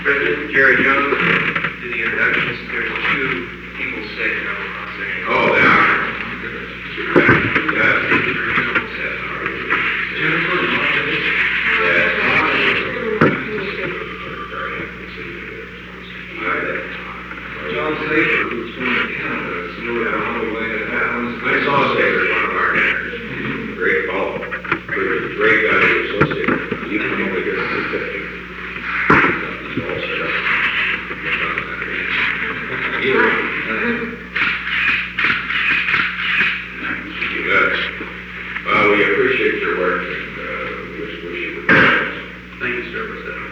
President Jerry Jones, do the introductions. There's two people sitting on the stage. Oh, they are. Yes. Jennifer, John Safer, who's going to Canada, is really on the way to Athens. I saw Safer, one of our neighbors. Great fellow. Great guy to associate with. You can only get 250. He's all set up. You guys. Well, we appreciate your work and wish you the best. thank you, sir, for that.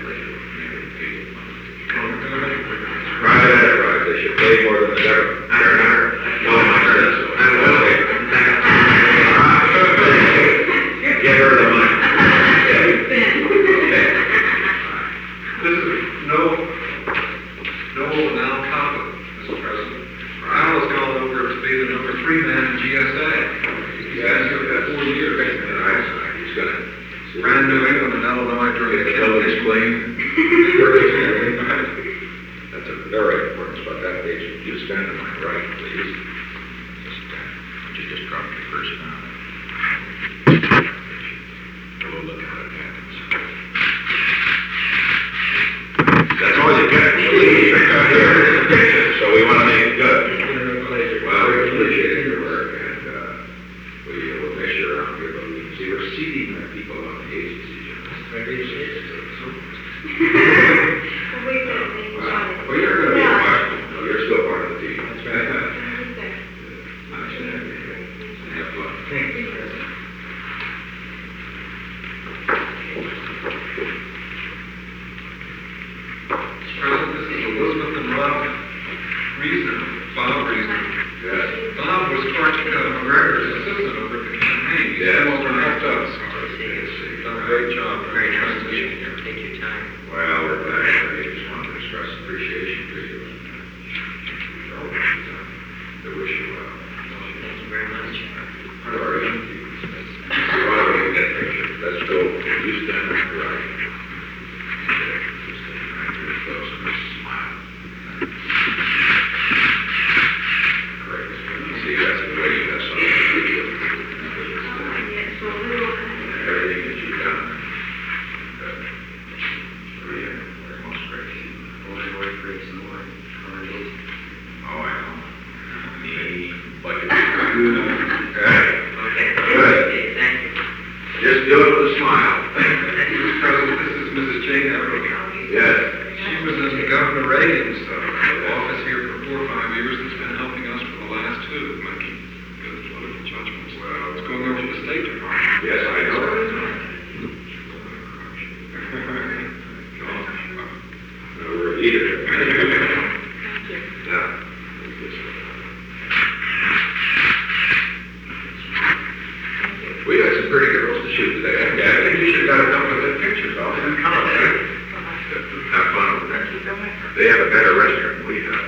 Private enterprise, they should pay more than the government. Well, my goodness. Give her the money. This is Noel now Coppin, Mr. President. Al has gone over to be the number 3 man in GSA. He's been here for 4 years. He's gonna Ran New England and Illinois during the Kennedy explain. That's a very important spot. That page, you stand on my right, please. You just dropped your first down. We'll look at it happens. That's all you get. So we want to make it good. Well, we appreciate your work, and we will make sure around here that we can see we're seating the people on the agency. Well, you're going to be part. You're still part of the team. That's right. Nice to have you here. Have fun. Thank you, President, this is Elizabeth and Rob Reason, Bob Reason. Yes. Bob was Sergeant McGregor's assistant over at the campaign. He's Yes. come over and helped us. He's done a great job. Great transition transition. Take your time. Well, we're glad. I just want to express appreciation to you. And to wish you well. Thank you very much. All right. Why don't we get a picture? Let's go. You stand on the right. You stand right here close and just smile. Great. See, that's the way you have something to do. Everything that you've done. We're most grateful. Oh, I know. Like it. Right. Okay. Good. Okay, thank you. Just do it with a smile. Mr. President, this is Mrs. Jane Everett. Yes. She was in Governor Reagan's office here for 4 or 5 years and has been helping us for the last 2, making good political judgments. It's going over to the State Department. Yes, I know. No, we're either. Yeah. We got some pretty girls to shoot today. Yeah, I think you should have got a couple of good pictures of them. Come on, have fun over there. They have a better restaurant than we have.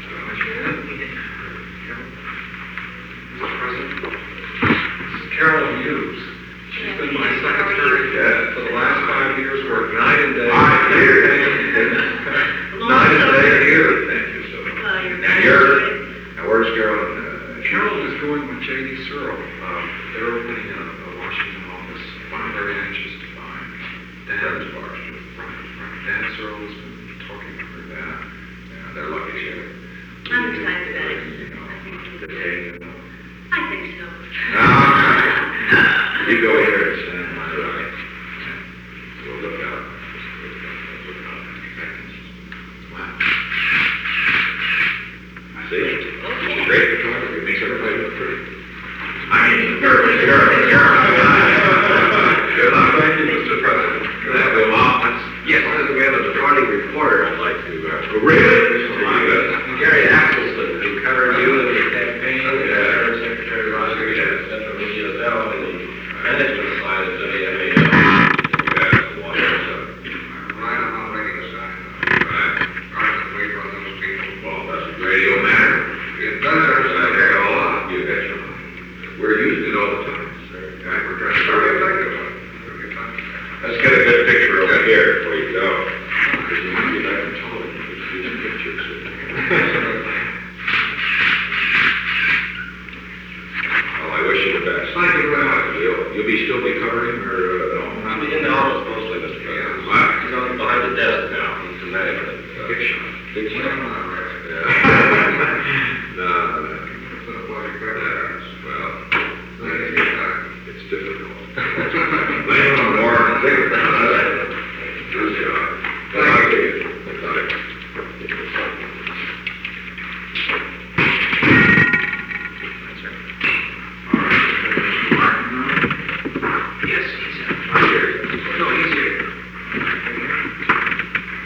Mr. President, this is Carolyn Hughes. She's been my secretary Yes. for the last 5 years, worked night and day. 5 years. Night and day here. Thank you so much. Now where's Carolyn? Carolyn is going with J.D. Searle. They're opening a Washington office. I'm very anxious to find Dan's bar. Right. Dan Searle has been talking to her. Yeah, they're lucky to have. I'm excited about it. You know, the day, I think so. You go here and stand on my right. We'll look out. Wow. See? Okay. Great photography. Makes everybody look pretty. I mean, you're. Good luck. Thank you, Mr. President. That way, Mom. Yes, we have a departing reporter I'd like to. Really? Oh, my goodness. Gary Axelson, who covered you in the campaign, Yeah. Secretary Rogers, Yeah. Central Media Bell, and the management side of WMAL. Yeah. Right on the radio side. Right. Right on the way for those people. Well, does radio matter? It does. Heck of a lot. You betcha. We're using it all the time. Yeah, we're trying to. Very effective. Very effective. Let's get a good picture over here before you go. Because you might be best. Thank you very much. You'll be still be covering, or, no? I'll be in the office mostly, Mr. President. What? He's on behind the desk now, he's the management. Big shot. Big shot. Yeah. No, It's been a pleasure. yes, well, Thank you for your time. it's difficult. Anyway,